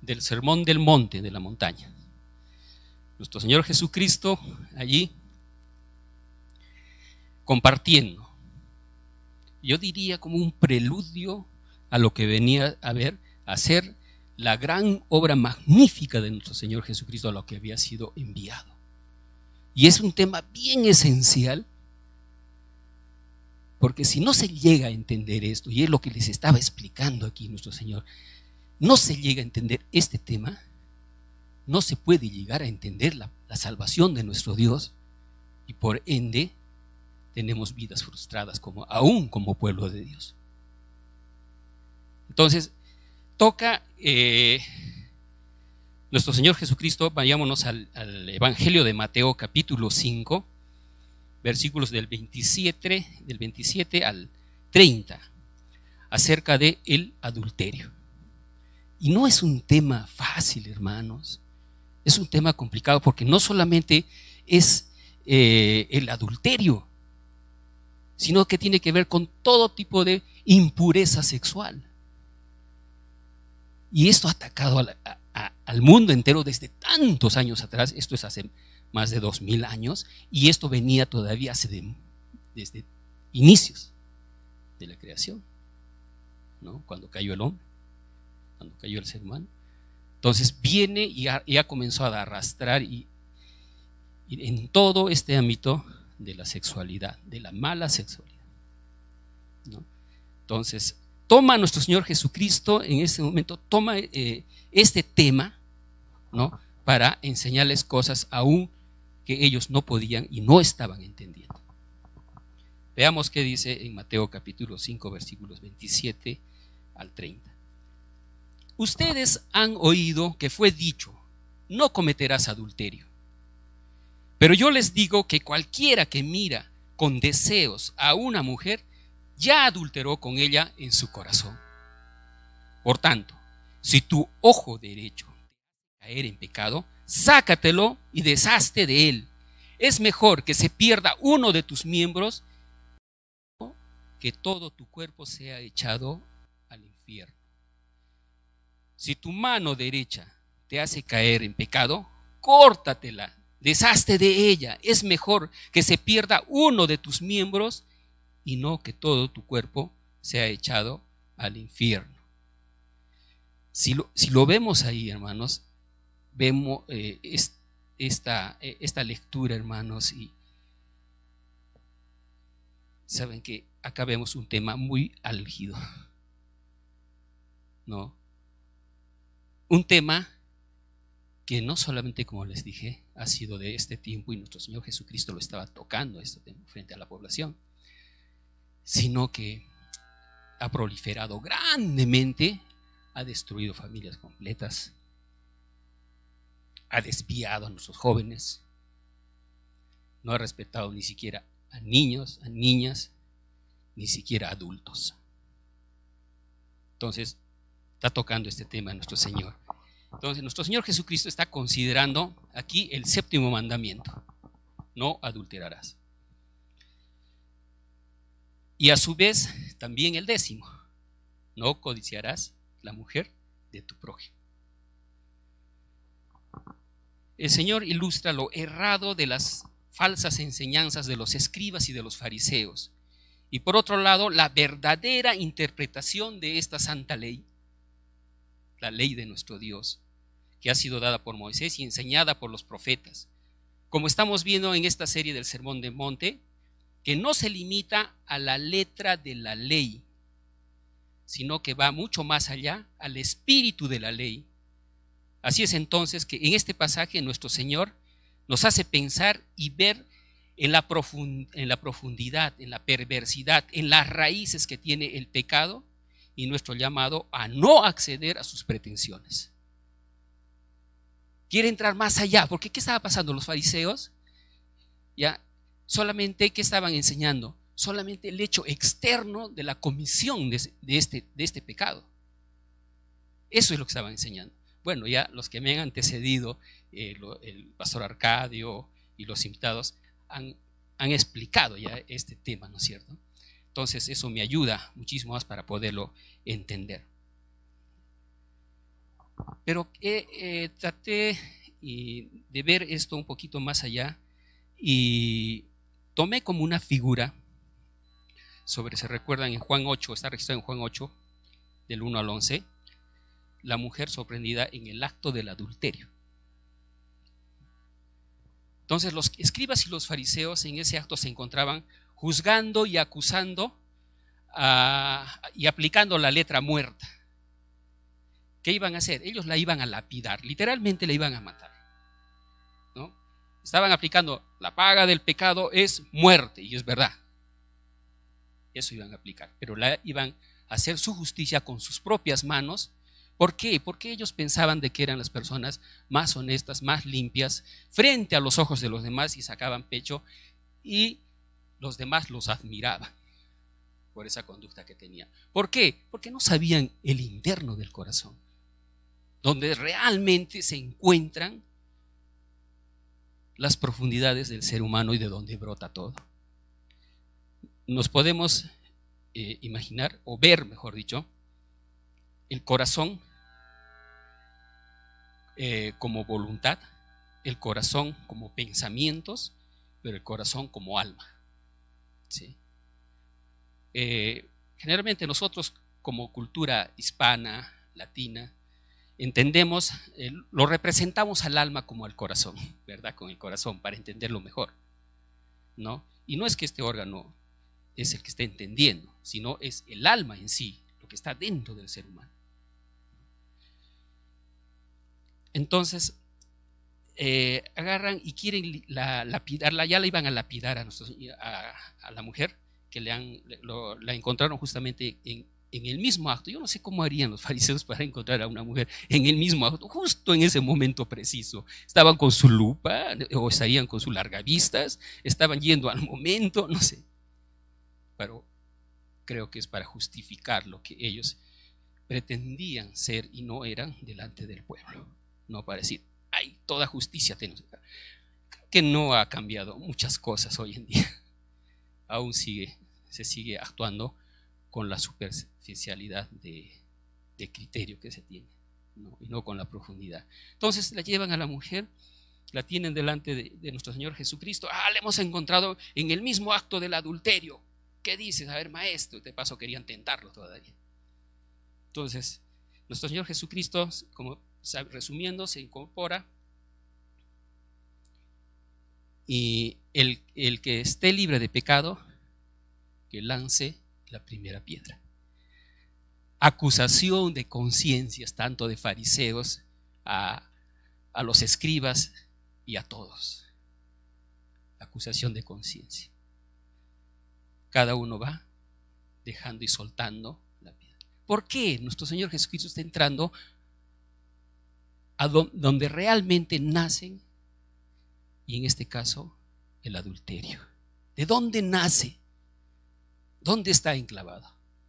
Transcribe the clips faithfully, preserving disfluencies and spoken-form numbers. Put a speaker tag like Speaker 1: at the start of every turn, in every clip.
Speaker 1: del Sermón del Monte, de la montaña. Nuestro Señor Jesucristo allí compartiendo, yo diría como un preludio a lo que venía a ver, a ser la gran obra magnífica de nuestro Señor Jesucristo, a lo que había sido enviado. Y es un tema bien esencial, porque si no se llega a entender esto, y es lo que les estaba explicando aquí nuestro Señor, no se llega a entender este tema, no se puede llegar a entender la, la salvación de nuestro Dios, y por ende tenemos vidas frustradas como, aún como pueblo de Dios. Entonces toca eh, nuestro Señor Jesucristo. Vayámonos al, al Evangelio de Mateo capítulo cinco, versículos del veintisiete, del veintisiete al treinta, acerca de el adulterio. Y no es un tema fácil, hermanos, es un tema complicado, porque no solamente es eh, el adulterio, sino que tiene que ver con todo tipo de impureza sexual. Y esto ha atacado a la, a, a, al mundo entero desde tantos años atrás. Esto es hace más de dos mil años, y esto venía todavía hace de, desde inicios de la creación, ¿no? Cuando cayó el hombre, cuando cayó el ser humano. Entonces viene y ha, y ha comenzado a arrastrar y, y en todo este ámbito de la sexualidad, de la mala sexualidad, ¿no? Entonces toma a nuestro Señor Jesucristo en este momento, toma eh, este tema, ¿no?, para enseñarles cosas aún que ellos no podían y no estaban entendiendo. Veamos qué dice en Mateo capítulo cinco, versículos veintisiete al treinta. Ustedes han oído que fue dicho: no cometerás adulterio. Pero yo les digo que cualquiera que mira con deseos a una mujer ya adulteró con ella en su corazón. Por tanto, si tu ojo derecho te hace caer en pecado, sácatelo y deshazte de él. Es mejor que se pierda uno de tus miembros que todo tu cuerpo sea echado al infierno. Si tu mano derecha te hace caer en pecado, córtatela, deshazte de ella. Es mejor que se pierda uno de tus miembros y no que todo tu cuerpo sea echado al infierno. Si lo, si lo vemos ahí, hermanos, vemos eh, es, esta, eh, esta lectura, hermanos, y saben que acá vemos un tema muy álgido, ¿no? Un tema que no solamente, como les dije, ha sido de este tiempo y nuestro Señor Jesucristo lo estaba tocando este tema frente a la población, sino que ha proliferado grandemente, ha destruido familias completas, ha desviado a nuestros jóvenes, no ha respetado ni siquiera a niños, a niñas, ni siquiera a adultos. Entonces, está tocando este tema nuestro Señor. Entonces, nuestro Señor Jesucristo está considerando aquí el séptimo mandamiento: no adulterarás. Y a su vez, también el décimo: no codiciarás la mujer de tu prójimo. El Señor ilustra lo errado de las falsas enseñanzas de los escribas y de los fariseos, y por otro lado, la verdadera interpretación de esta santa ley, la ley de nuestro Dios, que ha sido dada por Moisés y enseñada por los profetas. Como estamos viendo en esta serie del Sermón del Monte, que no se limita a la letra de la ley, sino que va mucho más allá, al espíritu de la ley. Así es entonces que en este pasaje nuestro Señor nos hace pensar y ver en la, profund- en la profundidad, en la perversidad, en las raíces que tiene el pecado y nuestro llamado a no acceder a sus pretensiones. Quiere entrar más allá, porque ¿qué estaba pasando? Los fariseos, ya, solamente, ¿qué estaban enseñando? Solamente el hecho externo de la comisión de, de, este, de este pecado. Eso es lo que estaban enseñando. Bueno, ya los que me han antecedido, eh, lo, el pastor Arcadio y los invitados han, han explicado ya este tema, ¿no es cierto? Entonces eso me ayuda muchísimo más para poderlo entender. Pero eh, eh, traté y, de ver esto un poquito más allá y tomé como una figura sobre, se recuerdan en Juan ocho, está registrado en Juan ocho, del uno al once, la mujer sorprendida en el acto del adulterio. Entonces los escribas y los fariseos en ese acto se encontraban juzgando y acusando a, y aplicando la letra muerta. ¿Qué iban a hacer? Ellos la iban a lapidar, literalmente la iban a matar, ¿no? Estaban aplicando la paga del pecado es muerte, y es verdad. Eso iban a aplicar, pero la iban a hacer su justicia con sus propias manos. ¿Por qué? Porque ellos pensaban de que eran las personas más honestas, más limpias, frente a los ojos de los demás, y sacaban pecho, y los demás los admiraban por esa conducta que tenían. ¿Por qué? Porque no sabían el interno del corazón, donde realmente se encuentran las profundidades del ser humano y de donde brota todo. Nos podemos eh, imaginar, o ver, mejor dicho, el corazón eh, como voluntad, el corazón como pensamientos, pero el corazón como alma, ¿sí? Eh, generalmente nosotros, como cultura hispana, latina, entendemos, eh, lo representamos al alma como al corazón, ¿verdad? Con el corazón, para entenderlo mejor, ¿no? Y no es que este órgano es el que está entendiendo, sino es el alma en sí, lo que está dentro del ser humano. Entonces, eh, agarran y quieren la, lapidarla, ya la iban a lapidar a, nuestros, a, a la mujer, que le han, lo, la encontraron justamente en, en el mismo acto. Yo no sé cómo harían los fariseos para encontrar a una mujer en el mismo acto, justo en ese momento preciso. Estaban con su lupa, o estarían con sus largavistas, estaban yendo al momento, no sé. Pero creo que es para justificar lo que ellos pretendían ser y no eran delante del pueblo. No para decir, ay, toda justicia tenemos. Creo que no ha cambiado muchas cosas hoy en día. Aún sigue, se sigue actuando con la superficialidad de, de criterio que se tiene, ¿no? Y no con la profundidad. Entonces la llevan a la mujer, la tienen delante de, de nuestro Señor Jesucristo. Ah, la hemos encontrado en el mismo acto del adulterio. ¿Qué dices? A ver, maestro, de paso querían tentarlo todavía. Entonces, nuestro Señor Jesucristo, como resumiendo, se incorpora, y el, el que esté libre de pecado, que lance la primera piedra. Acusación de conciencias, tanto de fariseos a, a los escribas y a todos. Acusación de conciencia. Cada uno va dejando y soltando la piedra. ¿Por qué nuestro Señor Jesucristo está entrando a donde realmente nacen, y en este caso el adulterio? ¿De dónde nace? ¿Dónde está enclavado?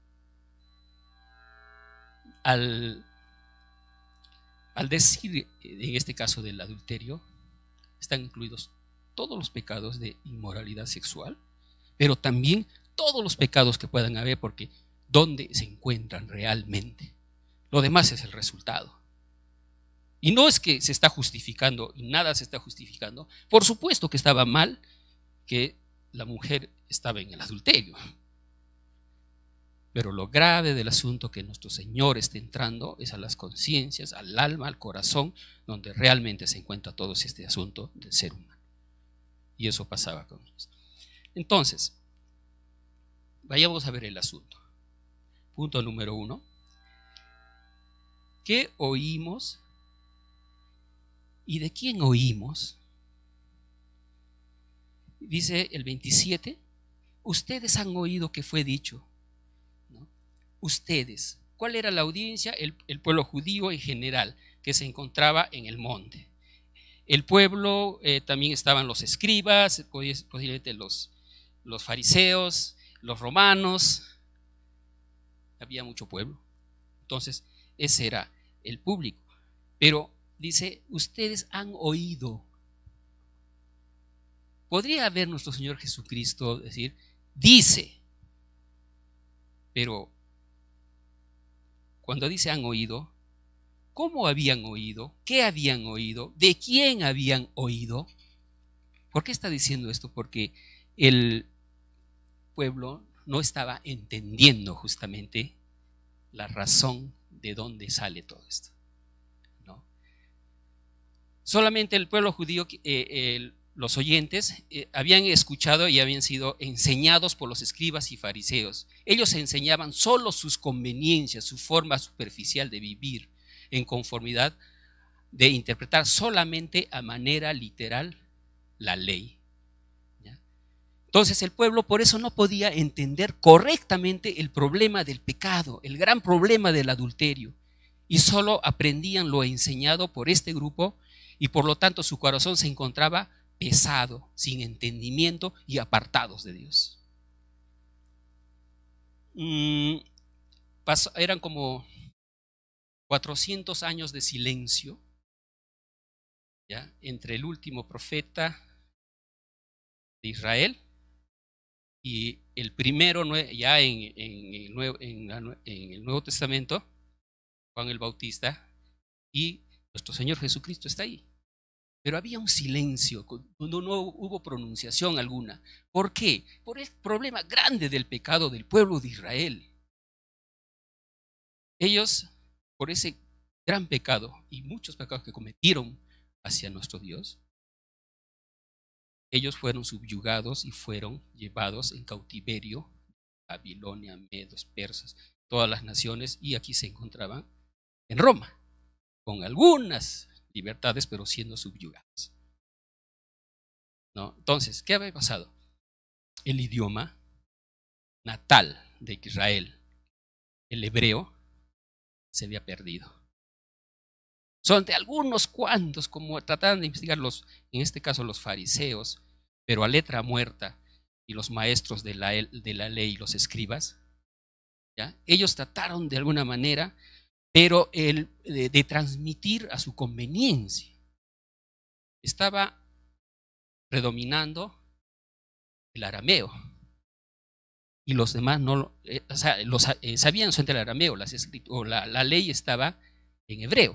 Speaker 1: Al, al decir en este caso del adulterio, están incluidos todos los pecados de inmoralidad sexual, pero también todos los pecados que puedan haber, porque ¿dónde se encuentran realmente? Lo demás es el resultado. Y no es que se está justificando, y nada se está justificando. Por supuesto que estaba mal que la mujer estaba en el adulterio, pero lo grave del asunto que nuestro Señor está entrando es a las conciencias, al alma, al corazón, donde realmente se encuentra todo este asunto del ser humano. Y eso pasaba con ellos. Entonces, vayamos a ver el asunto. Punto número uno. ¿Qué oímos? ¿Y de quién oímos? Dice el veintisiete, ustedes han oído que fue dicho, ¿no? Ustedes. ¿Cuál era la audiencia? El, el pueblo judío en general, que se encontraba en el monte. El pueblo, eh, también estaban los escribas, posiblemente los, los fariseos, los romanos. Había mucho pueblo. Entonces, ese era el público. Pero dice, ustedes han oído. Podría haber nuestro Señor Jesucristo decir, dice. Pero cuando dice han oído, cómo habían oído, qué habían oído, de quién habían oído. ¿Por qué está diciendo esto? Porque el pueblo no estaba entendiendo justamente la razón de dónde sale todo esto, ¿no? Solamente el pueblo judío, eh, el, los oyentes, eh, habían escuchado y habían sido enseñados por los escribas y fariseos. Ellos enseñaban solo sus conveniencias, su forma superficial de vivir en conformidad, de interpretar solamente a manera literal la ley. ¿Ya? Entonces el pueblo por eso no podía entender correctamente el problema del pecado, el gran problema del adulterio, y solo aprendían lo enseñado por este grupo, y por lo tanto su corazón se encontraba pesado, sin entendimiento y apartados de Dios. Mm, pasó, eran como cuatrocientos años de silencio, ¿ya?, entre el último profeta de Israel y el primero ya en, en, el, Nuevo, en, en el Nuevo Testamento, Juan el Bautista, y nuestro Señor Jesucristo está ahí. Pero había un silencio, no, no hubo pronunciación alguna. ¿Por qué? Por el problema grande del pecado del pueblo de Israel. Ellos, por ese gran pecado y muchos pecados que cometieron hacia nuestro Dios, ellos fueron subyugados y fueron llevados en cautiverio a Babilonia, medos, persas, todas las naciones, y aquí se encontraban en Roma, con algunas libertades, pero siendo subyugados, ¿no? Entonces, ¿qué había pasado? El idioma natal de Israel, el hebreo, se había perdido. Son de algunos cuantos, como trataban de investigar los, en este caso los fariseos, pero a letra muerta, y los maestros de la, de la ley, los escribas, ¿ya? Ellos trataron de alguna manera, pero el, de, de transmitir a su conveniencia. Estaba predominando el arameo, y los demás no, eh, o sea, los, eh, sabían solamente el arameo, las o la, la ley estaba en hebreo.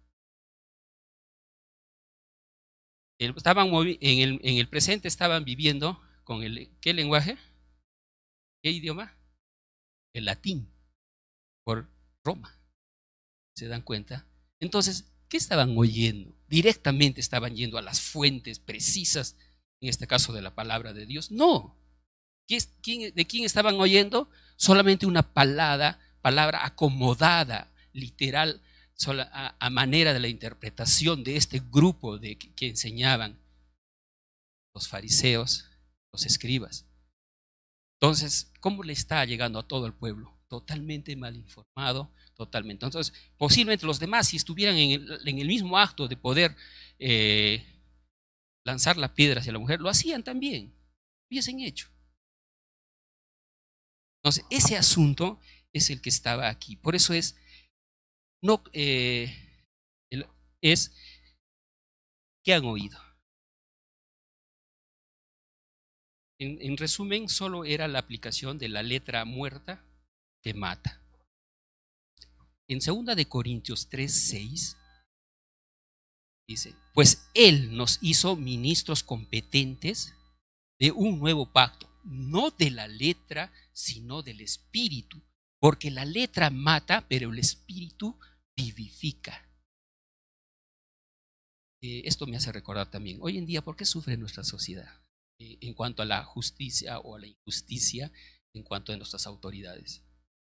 Speaker 1: Estaban en el, en el presente estaban viviendo con el, ¿qué lenguaje? ¿Qué idioma? El latín, por Roma. ¿Se dan cuenta? Entonces, ¿qué estaban oyendo? Directamente estaban yendo a las fuentes precisas, en este caso de la palabra de Dios. No. ¿De quién estaban oyendo? Solamente una palabra, palabra acomodada, literal, a, a manera de la interpretación de este grupo de que, que enseñaban los fariseos, los escribas. Entonces, ¿cómo le está llegando a todo el pueblo? Totalmente mal informado, totalmente. Entonces, posiblemente los demás, si estuvieran en el, en el mismo acto de poder eh, lanzar la piedra hacia la mujer, lo hacían también, hubiesen hecho. Entonces, ese asunto es el que estaba aquí. Por eso es, no, eh, el, es ¿qué han oído? En, en resumen, solo era la aplicación de la letra muerta que mata. En segunda de Corintios tres, seis, dice, pues Él nos hizo ministros competentes de un nuevo pacto, no de la letra, sino del espíritu, porque la letra mata, pero el espíritu vivifica. Eh, esto me hace recordar también, hoy en día, ¿por qué sufre nuestra sociedad eh, en cuanto a la justicia o a la injusticia en cuanto a nuestras autoridades?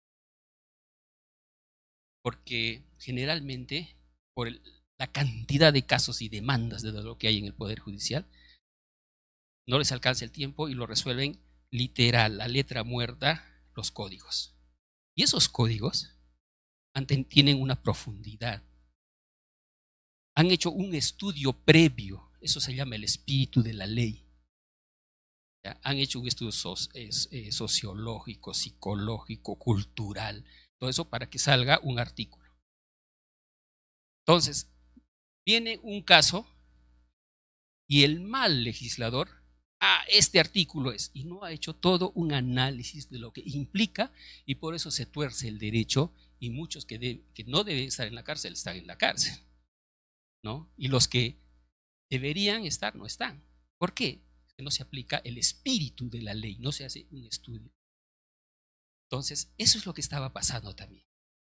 Speaker 1: Porque generalmente, por el, la cantidad de casos y demandas de lo que hay en el Poder Judicial, no les alcanza el tiempo y lo resuelven literal, la letra muerta, los códigos. Y esos códigos tienen una profundidad. Han hecho un estudio previo, eso se llama el espíritu de la ley. ¿Ya? Han hecho un estudio sociológico, psicológico, cultural, todo eso para que salga un artículo. Entonces, viene un caso y el mal legislador, ah, este artículo es, y no ha hecho todo un análisis de lo que implica, y por eso se tuerce el derecho y muchos que, de, que no deben estar en la cárcel están en la cárcel, ¿no? Y los que deberían estar no están. ¿Por qué? Porque no se aplica el espíritu de la ley, no se hace un estudio. Entonces, eso es lo que estaba pasando también.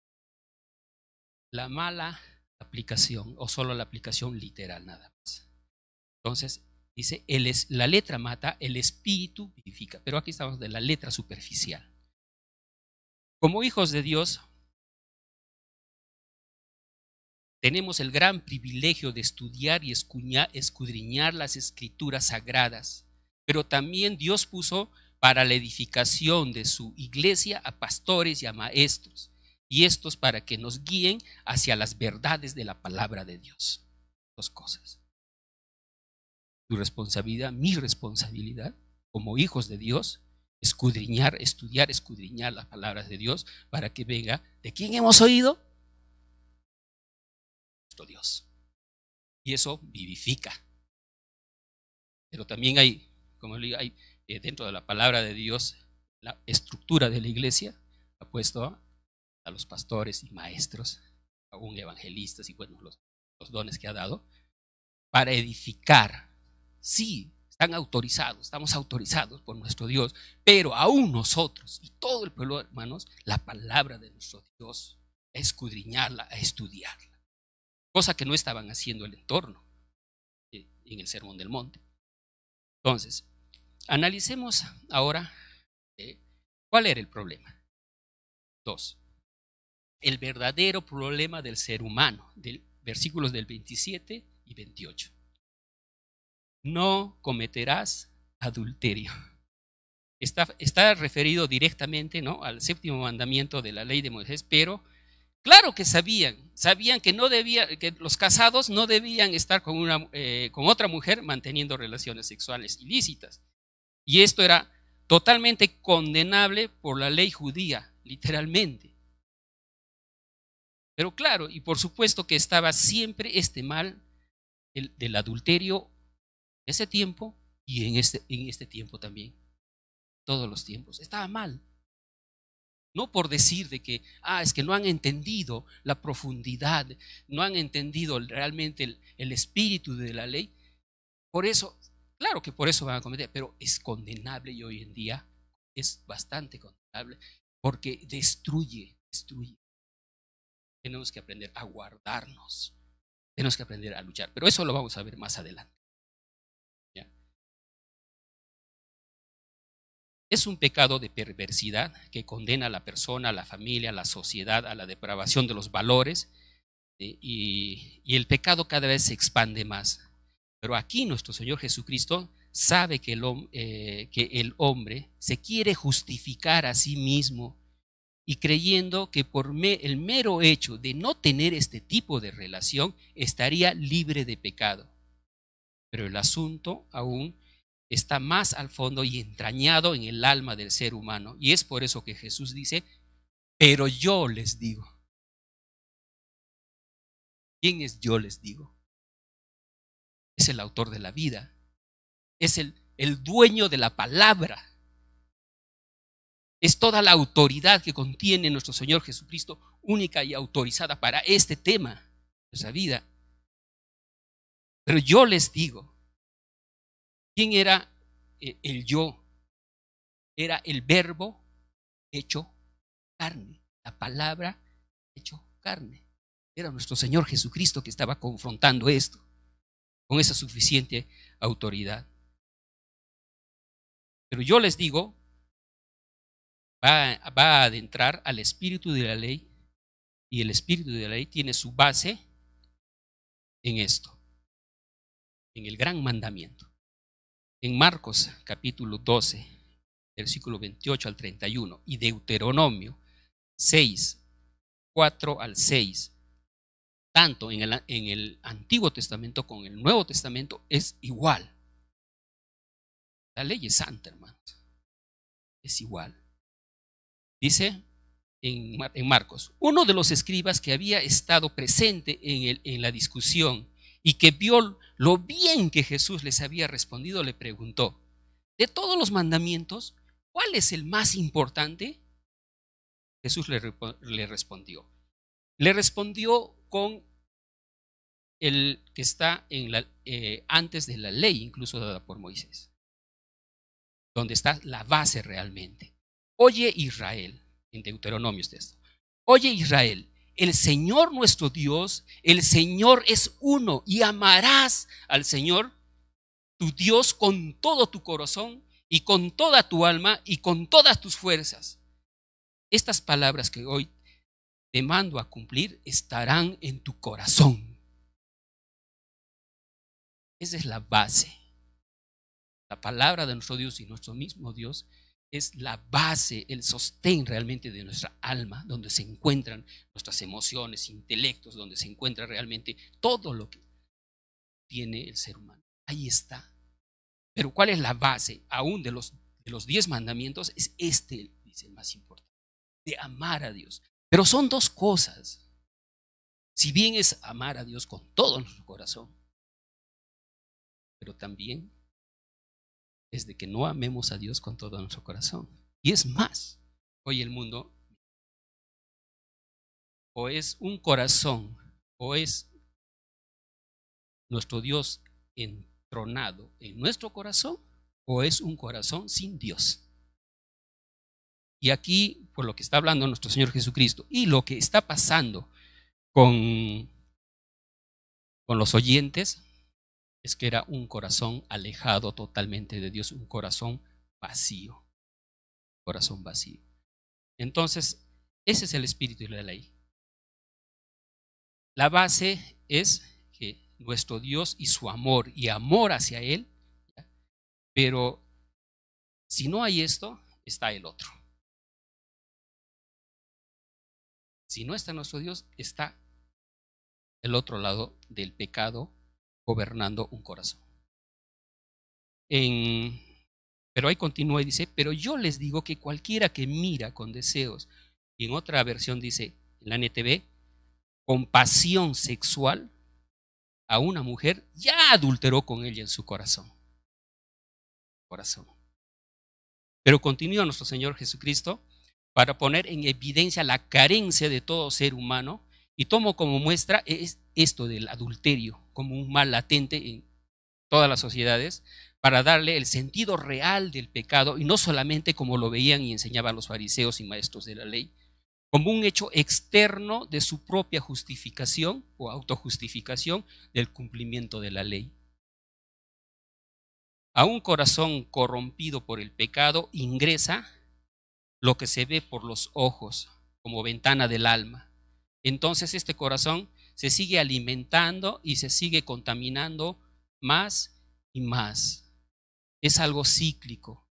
Speaker 1: La mala aplicación, o solo la aplicación literal nada más. Entonces, dice, el es, la letra mata, el espíritu vivifica. Pero aquí estamos de la letra superficial. Como hijos de Dios, tenemos el gran privilegio de estudiar y escudriñar las escrituras sagradas, pero también Dios puso para la edificación de su iglesia a pastores y a maestros, y estos para que nos guíen hacia las verdades de la palabra de Dios. Dos cosas. Tu responsabilidad, mi responsabilidad, como hijos de Dios, escudriñar, estudiar, escudriñar las palabras de Dios para que venga, ¿de quién hemos oído? Nuestro Dios. Y eso vivifica. Pero también hay, como le digo, hay eh, dentro de la palabra de Dios, la estructura de la iglesia ha puesto a, a los pastores y maestros, aún evangelistas y bueno, los, los dones que ha dado, para edificar. Sí, están autorizados, estamos autorizados por nuestro Dios, pero aún nosotros y todo el pueblo, hermanos, la palabra de nuestro Dios, a escudriñarla, a estudiarla. Cosa que no estaban haciendo el entorno eh, en el Sermón del Monte. Entonces, analicemos ahora eh, cuál era el problema. Dos, el verdadero problema del ser humano, del versículos del veintisiete y veintiocho. No cometerás adulterio. Está, está referido directamente, ¿no?, al séptimo mandamiento de la ley de Moisés, pero claro que sabían, sabían que no debía, que los casados no debían estar con, una, eh, con otra mujer manteniendo relaciones sexuales ilícitas. Y esto era totalmente condenable por la ley judía, literalmente. Pero claro, y por supuesto que estaba siempre este mal el, del adulterio en ese tiempo y en este, en este tiempo también. Todos los tiempos. Estaba mal. No por decir de que, ah, es que no han entendido la profundidad, no han entendido realmente el, el espíritu de la ley. Por eso, claro que por eso van a cometer, pero es condenable y hoy en día es bastante condenable porque destruye, destruye. Tenemos que aprender a guardarnos, tenemos que aprender a luchar, pero eso lo vamos a ver más adelante. ¿Ya? Es un pecado de perversidad que condena a la persona, a la familia, a la sociedad, a la depravación de los valores, ¿sí? y, y el pecado cada vez se expande más. Pero aquí nuestro Señor Jesucristo sabe que el, eh, que el hombre se quiere justificar a sí mismo y creyendo que por me, el mero hecho de no tener este tipo de relación estaría libre de pecado. Pero el asunto aún está más al fondo y entrañado en el alma del ser humano. Y es por eso que Jesús dice, pero yo les digo. ¿Quién es yo les digo? Es el autor de la vida. Es el, el dueño de la palabra. Es toda la autoridad que contiene nuestro Señor Jesucristo, única y autorizada para este tema, nuestra vida. Pero yo les digo, ¿quién era el yo? Era el verbo hecho carne, la palabra hecho carne. Era nuestro Señor Jesucristo que estaba confrontando esto con esa suficiente autoridad. Pero yo les digo, va, va a adentrar al espíritu de la ley y el espíritu de la ley tiene su base en esto, en el gran mandamiento. En Marcos capítulo doce, versículo veintiocho al treinta y uno y Deuteronomio seis, cuatro al seis, tanto en el, en el Antiguo Testamento como en el Nuevo Testamento es igual. La ley es santa, hermanos. Es igual. Dice en, en Marcos, uno de los escribas que había estado presente en, el, en la discusión y que vio lo bien que Jesús les había respondido, le preguntó, de todos los mandamientos, ¿cuál es el más importante? Jesús le, le respondió. Le respondió con el que está en la, eh, antes de la ley, incluso dada por Moisés, donde está la base realmente. Oye Israel, en Deuteronomio es esto. Oye Israel, el Señor nuestro Dios, el Señor es uno, y amarás al Señor tu Dios con todo tu corazón y con toda tu alma y con todas tus fuerzas. Estas palabras que hoy te mando a cumplir estarán en tu corazón. Esa es la base. La palabra de nuestro Dios y nuestro mismo Dios es la base, el sostén realmente de nuestra alma, donde se encuentran nuestras emociones, intelectos, donde se encuentra realmente todo lo que tiene el ser humano. Ahí está. Pero ¿cuál es la base aún de los, de los diez mandamientos? Es este, dice el más importante, de amar a Dios. Pero son dos cosas. Si bien es amar a Dios con todo nuestro corazón, pero también es de que no amemos a Dios con todo nuestro corazón. Y es más, hoy el mundo o es un corazón o es nuestro Dios entronado en nuestro corazón o es un corazón sin Dios. Y aquí, por lo que está hablando nuestro Señor Jesucristo y lo que está pasando con, con los oyentes, es que era un corazón alejado totalmente de Dios, un corazón vacío, corazón vacío. Entonces, ese es el espíritu de la ley. La base es que nuestro Dios y su amor y amor hacia Él, pero si no hay esto, está el otro. Si no está nuestro Dios, está el otro lado del pecado gobernando un corazón. En, pero ahí continúa y dice, pero yo les digo que cualquiera que mira con deseos, y en otra versión dice, en la N T V, con pasión sexual a una mujer, ya adulteró con ella en su corazón. Corazón. Pero continúa nuestro Señor Jesucristo para poner en evidencia la carencia de todo ser humano, y tomo como muestra es esto del adulterio como un mal latente en todas las sociedades, para darle el sentido real del pecado, y no solamente como lo veían y enseñaban los fariseos y maestros de la ley, como un hecho externo de su propia justificación o autojustificación del cumplimiento de la ley. A un corazón corrompido por el pecado ingresa lo que se ve por los ojos como ventana del alma. Entonces este corazón se sigue alimentando y se sigue contaminando más y más. Es algo cíclico.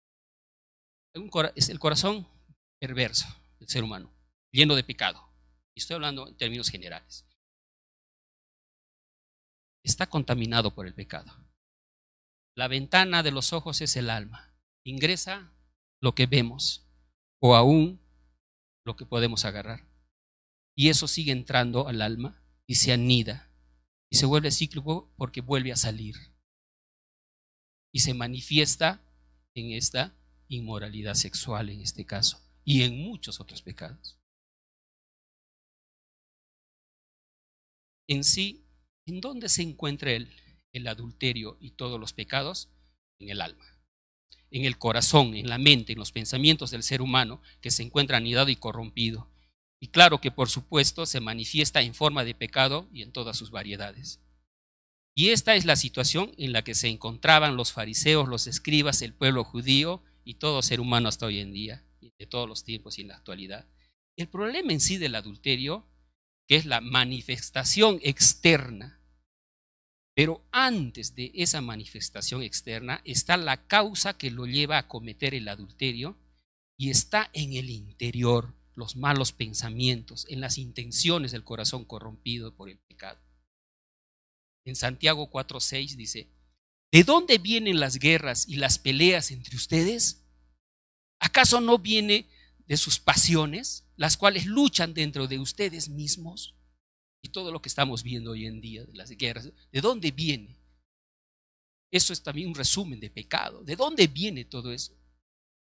Speaker 1: Es el corazón perverso del ser humano, lleno de pecado. Y estoy hablando en términos generales. Está contaminado por el pecado. La ventana de los ojos es el alma. Ingresa lo que vemos o aún lo que podemos agarrar. Y eso sigue entrando al alma y se anida y se vuelve cíclico porque vuelve a salir. Y se manifiesta en esta inmoralidad sexual en este caso y en muchos otros pecados. En sí, ¿en dónde se encuentra el, el adulterio y todos los pecados? En el alma, en el corazón, en la mente, en los pensamientos del ser humano, que se encuentra anidado y corrompido. Y claro que por supuesto se manifiesta en forma de pecado y en todas sus variedades. Y esta es la situación en la que se encontraban los fariseos, los escribas, el pueblo judío y todo ser humano hasta hoy en día, de todos los tiempos y en la actualidad. El problema en sí del adulterio, que es la manifestación externa, pero antes de esa manifestación externa está la causa que lo lleva a cometer el adulterio, y está en el interior, los malos pensamientos, en las intenciones del corazón corrompido por el pecado. En Santiago cuatro seis dice, ¿de dónde vienen las guerras y las peleas entre ustedes? ¿Acaso no viene de sus pasiones, las cuales luchan dentro de ustedes mismos? Y todo lo que estamos viendo hoy en día de las guerras, ¿de dónde viene? Eso es también un resumen de pecado. ¿De dónde viene todo eso?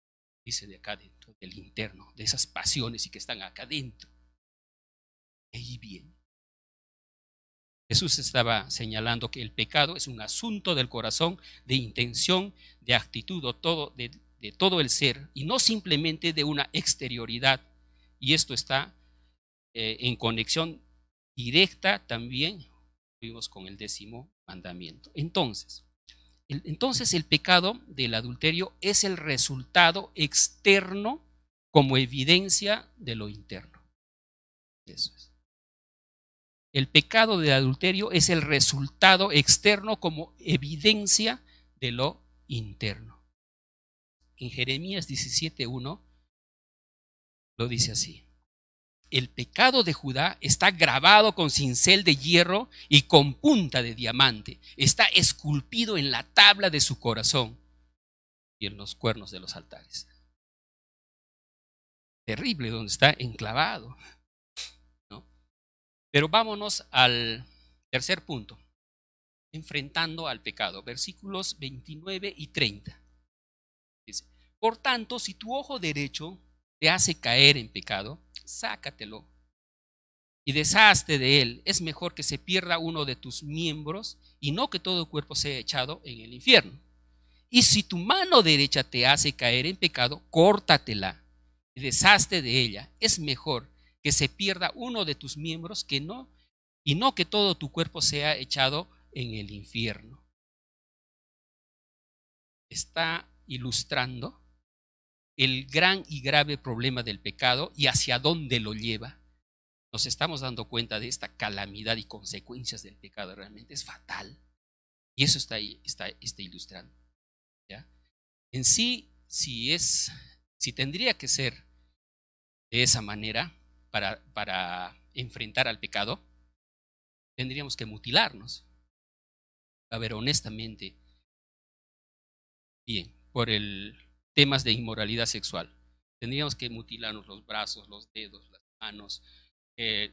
Speaker 1: dice de acá dentro, del interno, de esas pasiones y que están acá dentro. Ahí viene. Jesús estaba señalando que el pecado es un asunto del corazón, de intención, de actitud, o todo, de, de todo el ser, y no simplemente de una exterioridad. Y esto está eh, en conexión directa también, vimos con el décimo mandamiento. Entonces, el, entonces el pecado del adulterio es el resultado externo como evidencia de lo interno. Eso es. El pecado del adulterio es el resultado externo como evidencia de lo interno. En Jeremías diecisiete uno lo dice así: el pecado de Judá está grabado con cincel de hierro y con punta de diamante, está esculpido en la tabla de su corazón y en los cuernos de los altares. Terrible donde está enclavado, ¿no? Pero vámonos al tercer punto, enfrentando al pecado, versículos veintinueve y treinta. Dice: por tanto, si tu ojo derecho te hace caer en pecado, sácatelo y deshazte de él. Es mejor que se pierda uno de tus miembros y no que todo cuerpo sea echado en el infierno. Y si tu mano derecha te hace caer en pecado, córtatela y deshazte de ella. Es mejor que se pierda uno de tus miembros que no, y no que todo tu cuerpo sea echado en el infierno. Está ilustrando el gran y grave problema del pecado y hacia dónde lo lleva. Nos estamos dando cuenta de esta calamidad y consecuencias del pecado. Realmente es fatal. Y eso está ahí, está, está ilustrando. ¿Ya? En sí, si es, si tendría que ser de esa manera para, para enfrentar al pecado, tendríamos que mutilarnos. A ver, honestamente, bien, por el temas de inmoralidad sexual, tendríamos que mutilarnos los brazos, los dedos, las manos, eh,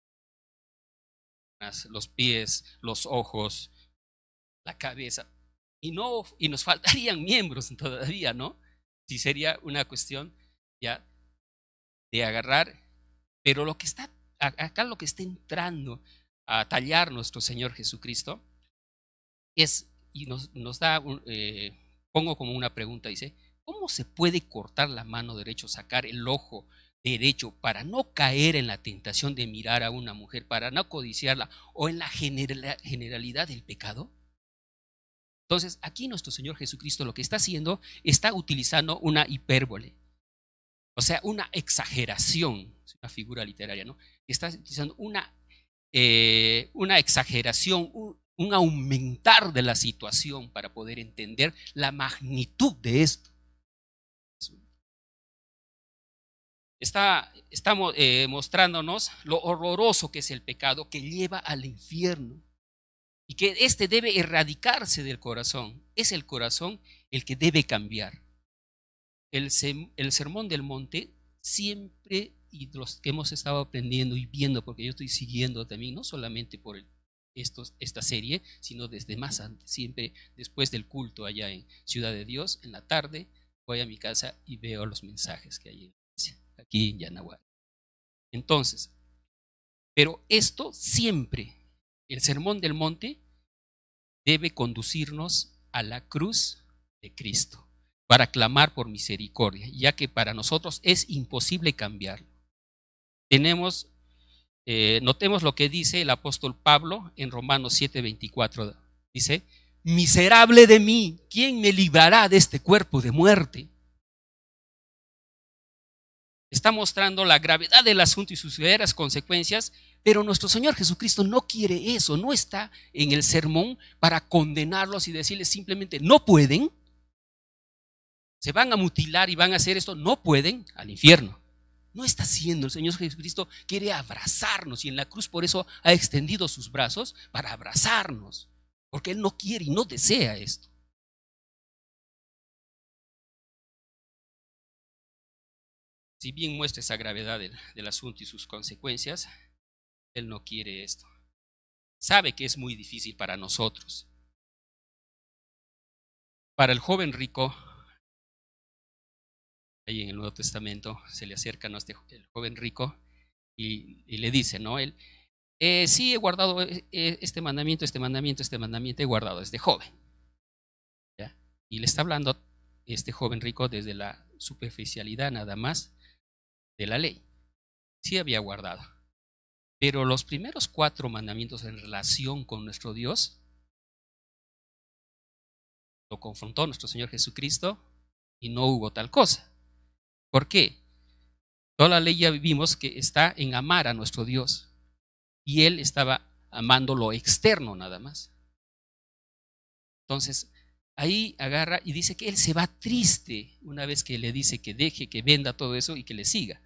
Speaker 1: los pies, los ojos, la cabeza, y no, y nos faltarían miembros todavía, ¿no? Si sería una cuestión ya de agarrar, pero lo que está acá, lo que está entrando a tallar nuestro Señor Jesucristo es, y nos, nos da un, eh, pongo como una pregunta, dice: ¿cómo se puede cortar la mano derecha, sacar el ojo derecho para no caer en la tentación de mirar a una mujer, para no codiciarla o en la general, generalidad del pecado? Entonces, aquí nuestro Señor Jesucristo lo que está haciendo, está utilizando una hipérbole, o sea, una exageración, es una figura literaria, ¿no? Está utilizando una, eh, una exageración, un, un aumentar de la situación para poder entender la magnitud de esto. Está, estamos eh, mostrándonos lo horroroso que es el pecado que lleva al infierno y que este debe erradicarse del corazón. Es el corazón el que debe cambiar. El, el Sermón del Monte siempre, y los que hemos estado aprendiendo y viendo, porque yo estoy siguiendo también, no solamente por el, estos, esta serie, sino desde más antes, siempre después del culto allá en Ciudad de Dios, en la tarde, voy a mi casa y veo los mensajes que hay aquí en Yanaguara. Entonces, pero esto siempre, el Sermón del Monte debe conducirnos a la cruz de Cristo para clamar por misericordia, ya que para nosotros es imposible cambiarlo. Tenemos, eh, notemos lo que dice el apóstol Pablo en Romanos siete veinticuatro. Dice: miserable de mí, ¿quién me librará de este cuerpo de muerte? Está mostrando la gravedad del asunto y sus severas consecuencias, pero nuestro Señor Jesucristo no quiere eso, no está en el sermón para condenarlos y decirles simplemente no pueden, se van a mutilar y van a hacer esto, no pueden, al infierno. No está haciendo. El Señor Jesucristo quiere abrazarnos y en la cruz por eso ha extendido sus brazos para abrazarnos, porque Él no quiere y no desea esto. Si bien muestra esa gravedad del, del asunto y sus consecuencias, Él no quiere esto. Sabe que es muy difícil para nosotros. Para el joven rico, ahí en el Nuevo Testamento, se le acerca, ¿no?, este el joven rico y, y le dice, ¿no?, él, eh, sí he guardado este mandamiento, este mandamiento, este mandamiento, he guardado desde joven. ¿Ya? Y le está hablando este joven rico desde la superficialidad nada más de la ley. Sí había guardado. Pero los primeros cuatro mandamientos en relación con nuestro Dios, lo confrontó nuestro Señor Jesucristo y no hubo tal cosa. ¿Por qué? Toda la ley ya vimos que está en amar a nuestro Dios y él estaba amando lo externo nada más. Entonces, ahí agarra y dice que él se va triste una vez que le dice que deje, que venda todo eso y que le siga.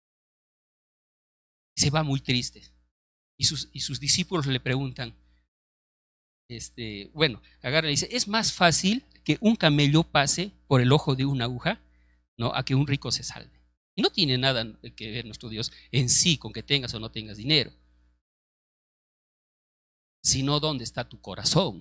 Speaker 1: Se va muy triste. Y sus, y sus discípulos le preguntan, este, bueno, agarra y dice, es más fácil que un camello pase por el ojo de una aguja, ¿no?, a que un rico se salve. Y no tiene nada que ver nuestro Dios en sí con que tengas o no tengas dinero, sino dónde está tu corazón.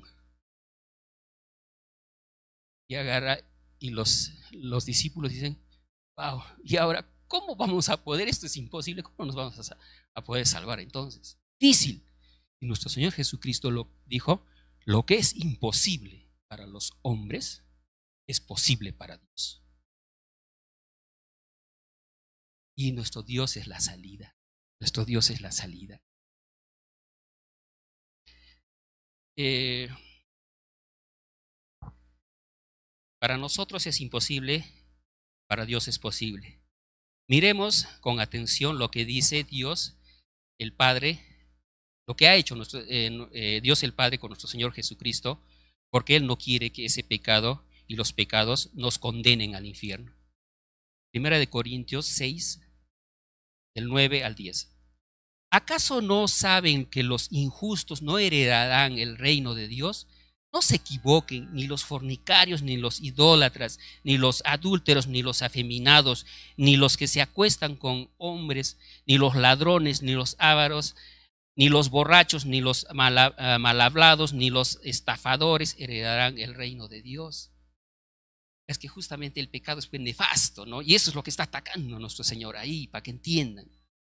Speaker 1: Y agarra y los, los discípulos dicen, wow, y ahora, ¿cómo vamos a poder? Esto es imposible, ¿cómo nos vamos a, a poder salvar entonces? Difícil. Y nuestro Señor Jesucristo lo dijo, lo que es imposible para los hombres es posible para Dios. Y nuestro Dios es la salida. Nuestro Dios es la salida. Eh, para nosotros es imposible, para Dios es posible. Miremos con atención lo que dice Dios el Padre, lo que ha hecho nuestro, eh, eh, Dios el Padre con nuestro Señor Jesucristo, porque Él no quiere que ese pecado y los pecados nos condenen al infierno. Primera de Corintios seis, del nueve al diez. ¿Acaso no saben que los injustos no heredarán el reino de Dios? No se equivoquen, ni los fornicarios, ni los idólatras, ni los adúlteros, ni los afeminados, ni los que se acuestan con hombres, ni los ladrones, ni los ávaros, ni los borrachos, ni los mal, uh, mal hablados, ni los estafadores heredarán el reino de Dios. Es que justamente el pecado es nefasto, ¿no? Y eso es lo que está atacando a nuestro Señor ahí, para que entiendan.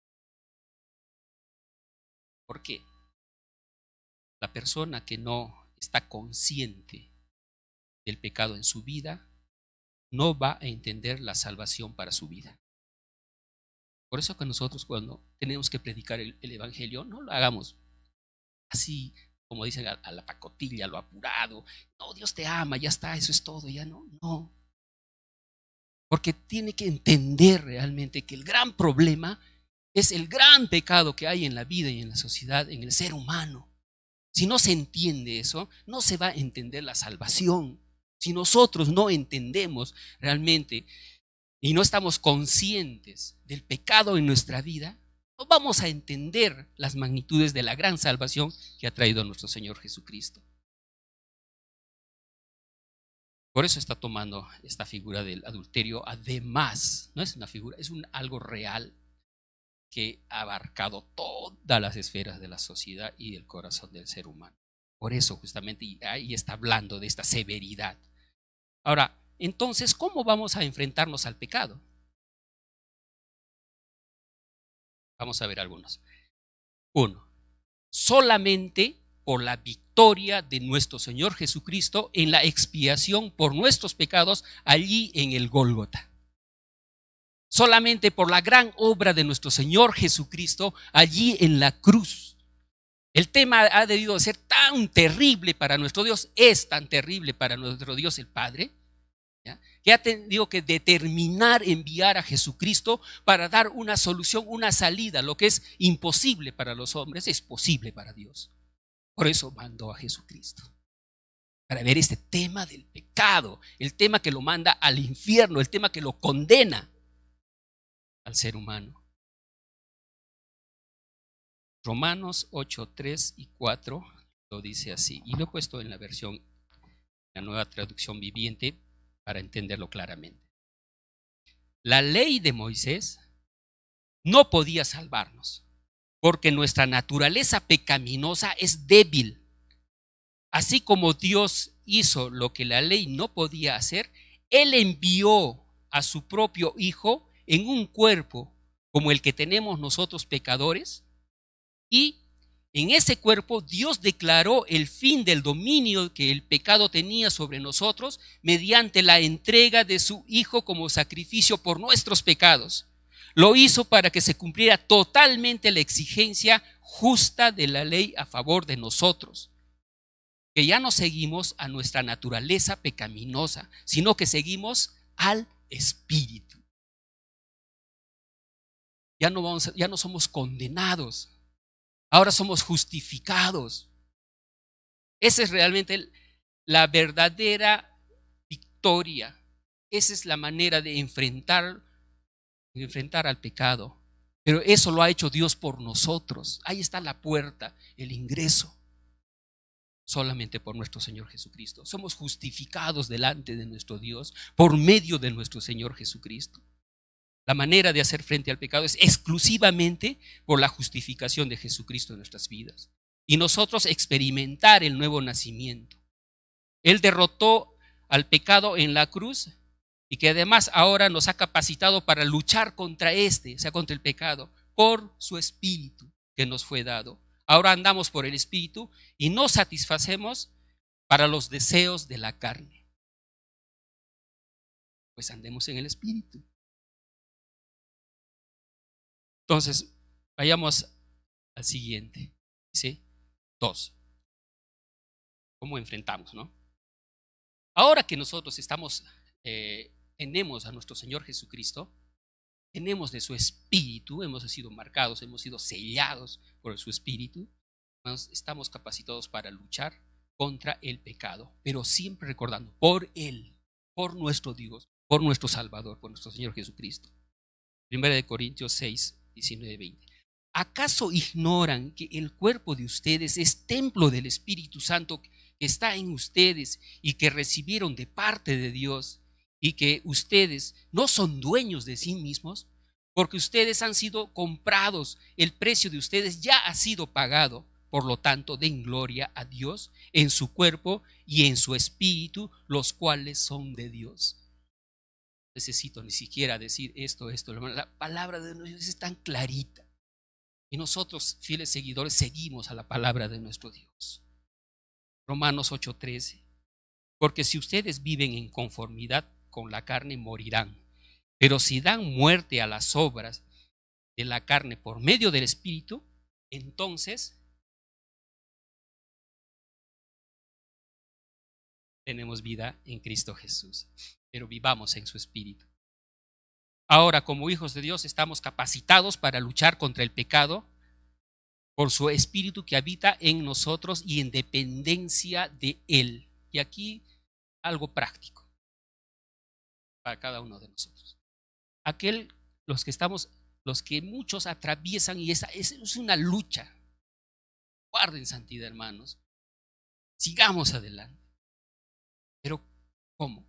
Speaker 1: ¿Por qué? La persona que no está consciente del pecado en su vida no va a entender la salvación para su vida. Por eso que nosotros cuando tenemos que predicar el, el evangelio, no lo hagamos así, como dicen, a, a la pacotilla, a lo apurado. No, Dios te ama, ya está, eso es todo, ya no, no. Porque tiene que entender realmente que el gran problema es el gran pecado que hay en la vida y en la sociedad, en el ser humano. Si no se entiende eso, no se va a entender la salvación. Si nosotros no entendemos realmente y no estamos conscientes del pecado en nuestra vida, no vamos a entender las magnitudes de la gran salvación que ha traído nuestro Señor Jesucristo. Por eso está tomando esta figura del adulterio. Además, no es una figura, es un, algo real que ha abarcado todas las esferas de la sociedad y del corazón del ser humano. Por eso justamente ahí está hablando de esta severidad. Ahora, entonces, ¿cómo vamos a enfrentarnos al pecado? Vamos a ver algunos. Uno, solamente por la victoria de nuestro Señor Jesucristo en la expiación por nuestros pecados allí en el Gólgota. Solamente por la gran obra de nuestro Señor Jesucristo allí en la cruz. El tema ha debido ser tan terrible para nuestro Dios, es tan terrible para nuestro Dios el Padre, ¿ya?, que ha tenido que determinar enviar a Jesucristo para dar una solución, una salida. Lo que es imposible para los hombres es posible para Dios. Por eso mandó a Jesucristo, para ver este tema del pecado, el tema que lo manda al infierno, el tema que lo condena al ser humano. Romanos ocho, tres y cuatro lo dice así, y lo he puesto en la versión, la Nueva Traducción Viviente, para entenderlo claramente. La ley de Moisés no podía salvarnos, porque nuestra naturaleza pecaminosa es débil. Así como Dios hizo lo que la ley no podía hacer, Él envió a su propio Hijo en un cuerpo como el que tenemos nosotros pecadores, y en ese cuerpo Dios declaró el fin del dominio que el pecado tenía sobre nosotros mediante la entrega de su Hijo como sacrificio por nuestros pecados. Lo hizo para que se cumpliera totalmente la exigencia justa de la ley a favor de nosotros, que ya no seguimos a nuestra naturaleza pecaminosa, sino que seguimos al Espíritu. Ya no, vamos, ya no somos condenados, ahora somos justificados. Esa es realmente la verdadera victoria. Esa es la manera de enfrentar, de enfrentar al pecado. Pero eso lo ha hecho Dios por nosotros. Ahí está la puerta, el ingreso. Solamente por nuestro Señor Jesucristo. Somos justificados delante de nuestro Dios por medio de nuestro Señor Jesucristo. La manera de hacer frente al pecado es exclusivamente por la justificación de Jesucristo en nuestras vidas. Y nosotros experimentar el nuevo nacimiento. Él derrotó al pecado en la cruz y que además ahora nos ha capacitado para luchar contra este, o sea, contra el pecado, por su Espíritu que nos fue dado. Ahora andamos por el Espíritu y nos satisfacemos para los deseos de la carne. Pues andemos en el Espíritu. Entonces, vayamos al siguiente. Dice dos. ¿Cómo enfrentamos, no? Ahora que nosotros estamos, eh, tenemos a nuestro Señor Jesucristo, tenemos de su Espíritu, hemos sido marcados, hemos sido sellados por su Espíritu, estamos capacitados para luchar contra el pecado, pero siempre recordando, por Él, por nuestro Dios, por nuestro Salvador, por nuestro Señor Jesucristo. Primera de Corintios seis, diecinueve, veinte. ¿Acaso ignoran que el cuerpo de ustedes es templo del Espíritu Santo que está en ustedes y que recibieron de parte de Dios, y que ustedes no son dueños de sí mismos? Porque ustedes han sido comprados, el precio de ustedes ya ha sido pagado. Por lo tanto, den gloria a Dios en su cuerpo y en su espíritu, los cuales son de Dios. No necesito ni siquiera decir esto, esto. La palabra de Dios es tan clarita. Y nosotros, fieles seguidores, seguimos a la palabra de nuestro Dios. Romanos ocho, trece. Porque si ustedes viven en conformidad con la carne, morirán. Pero si dan muerte a las obras de la carne por medio del Espíritu, entonces tenemos vida en Cristo Jesús. Pero vivamos en su Espíritu. Ahora, como hijos de Dios, estamos capacitados para luchar contra el pecado por su Espíritu que habita en nosotros y en dependencia de Él. Y aquí algo práctico para cada uno de nosotros. Aquel, los que estamos, los que muchos atraviesan, y esa, esa es una lucha. Guarden santidad, hermanos. Sigamos adelante. Pero, ¿cómo?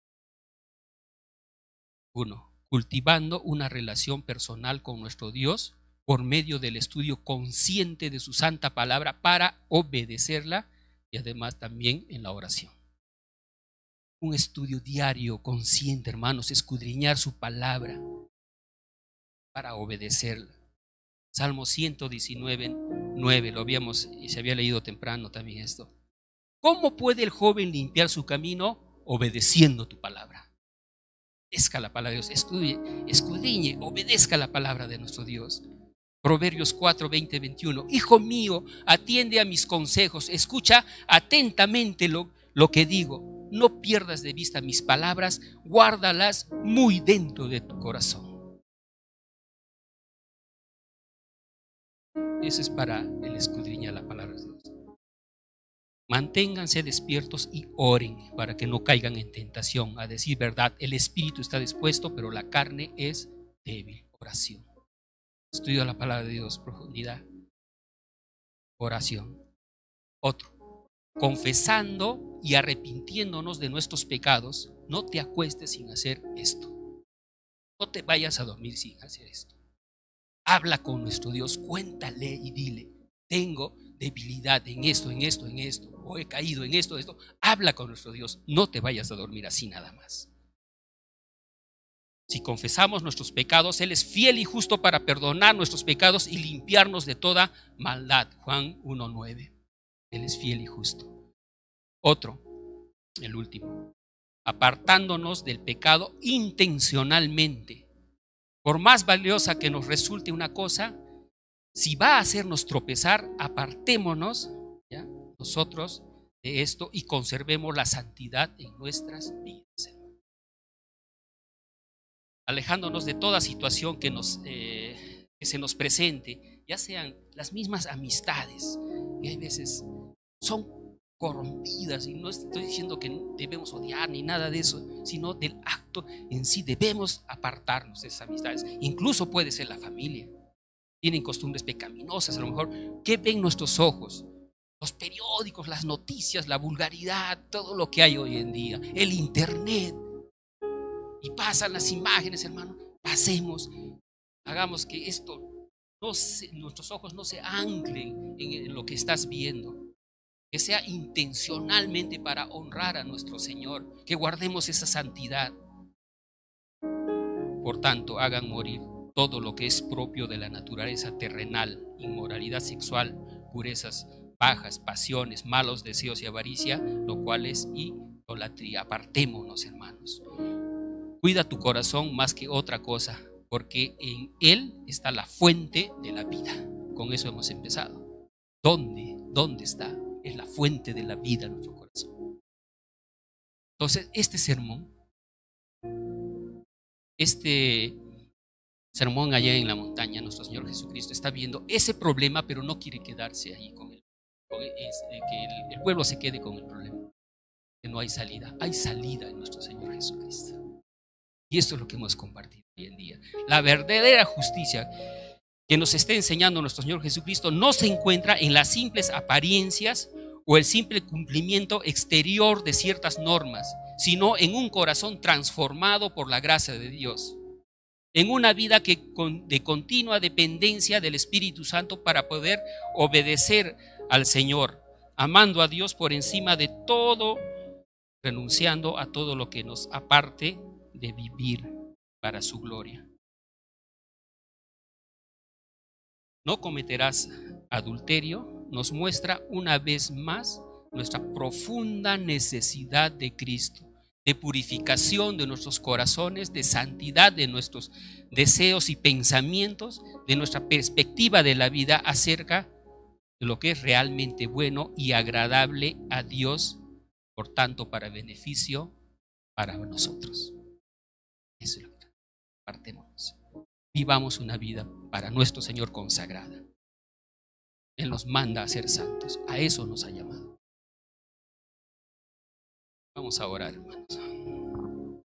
Speaker 1: Uno, cultivando una relación personal con nuestro Dios por medio del estudio consciente de su santa palabra para obedecerla, y además también en la oración. Un estudio diario, consciente, hermanos, escudriñar su palabra para obedecerla. Salmo ciento diecinueve, nueve, lo habíamos y se había leído temprano también esto. ¿Cómo puede el joven limpiar su camino? Obedeciendo tu palabra. Obedezca la palabra de Dios, estudie, escudriñe, obedezca la palabra de nuestro Dios. Proverbios cuatro, veinte, veintiuno. Hijo mío, atiende a mis consejos, escucha atentamente lo, lo que digo. No pierdas de vista mis palabras, guárdalas muy dentro de tu corazón. Eso es para el escudriñar la palabra de Dios. Manténganse despiertos y oren para que no caigan en tentación. A decir verdad, el espíritu está dispuesto, pero la carne es débil. Oración. Estudio la palabra de Dios, profundidad. Oración. Otro. Confesando y arrepintiéndonos de nuestros pecados, no te acuestes sin hacer esto. No te vayas a dormir sin hacer esto. Habla con nuestro Dios, cuéntale y dile, tengo debilidad en esto, en esto, en esto, o he caído en esto, esto. Habla con nuestro Dios, no te vayas a dormir así nada más. Si confesamos nuestros pecados, Él es fiel y justo para perdonar nuestros pecados y limpiarnos de toda maldad. Juan uno nueve. Él es fiel y justo. Otro, el último, apartándonos del pecado intencionalmente. Por más valiosa que nos resulte una cosa, si va a hacernos tropezar, apartémonos, ¿ya?, nosotros de esto y conservemos la santidad en nuestras vidas. Alejándonos de toda situación que, nos, eh, que se nos presente, ya sean las mismas amistades, que a veces son corrompidas, y no estoy diciendo que debemos odiar ni nada de eso, sino del acto en sí debemos apartarnos de esas amistades. Incluso puede ser la familia, tienen costumbres pecaminosas, a lo mejor. ¿Qué ven nuestros ojos? Los periódicos, las noticias, la vulgaridad, todo lo que hay hoy en día, el internet. Y pasan las imágenes, hermano. Pasemos, hagamos que esto no se, nuestros ojos no se anclen en, en lo que estás viendo, que sea intencionalmente para honrar a nuestro Señor, que guardemos esa santidad. Por tanto, hagan morir todo lo que es propio de la naturaleza terrenal: inmoralidad sexual, purezas bajas, pasiones, malos deseos y avaricia, lo cual es idolatría. Apartémonos, hermanos. Cuida tu corazón más que otra cosa, porque en él está la fuente de la vida. Con eso hemos empezado. ¿Dónde? ¿Dónde está? Es la fuente de la vida en nuestro corazón. Entonces, este sermón, este sermón allá en la montaña, nuestro Señor Jesucristo está viendo ese problema, pero no quiere quedarse ahí con él, con el, que el, el pueblo se quede con el problema, que no hay salida. Hay salida en nuestro Señor Jesucristo. Y esto es lo que hemos compartido hoy en día. La verdadera justicia que nos está enseñando nuestro Señor Jesucristo no se encuentra en las simples apariencias o el simple cumplimiento exterior de ciertas normas, sino en un corazón transformado por la gracia de Dios, en una vida que con, de continua dependencia del Espíritu Santo para poder obedecer al Señor, amando a Dios por encima de todo, renunciando a todo lo que nos aparte de vivir para su gloria. No cometerás adulterio nos muestra una vez más nuestra profunda necesidad de Cristo, de purificación de nuestros corazones, de santidad de nuestros deseos y pensamientos, de nuestra perspectiva de la vida acerca de lo que es realmente bueno y agradable a Dios, por tanto para beneficio para nosotros. Eso es lo que apartémonos. Vivamos una vida para nuestro Señor consagrada. Él nos manda a ser santos. A eso nos ha llamado. Vamos a orar, hermanos.